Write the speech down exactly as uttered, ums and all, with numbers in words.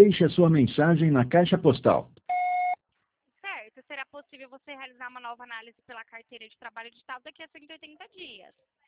deixe a sua mensagem na caixa postal. Certo, será possível você realizar uma nova análise pela carteira de trabalho digital daqui a cento e oitenta dias.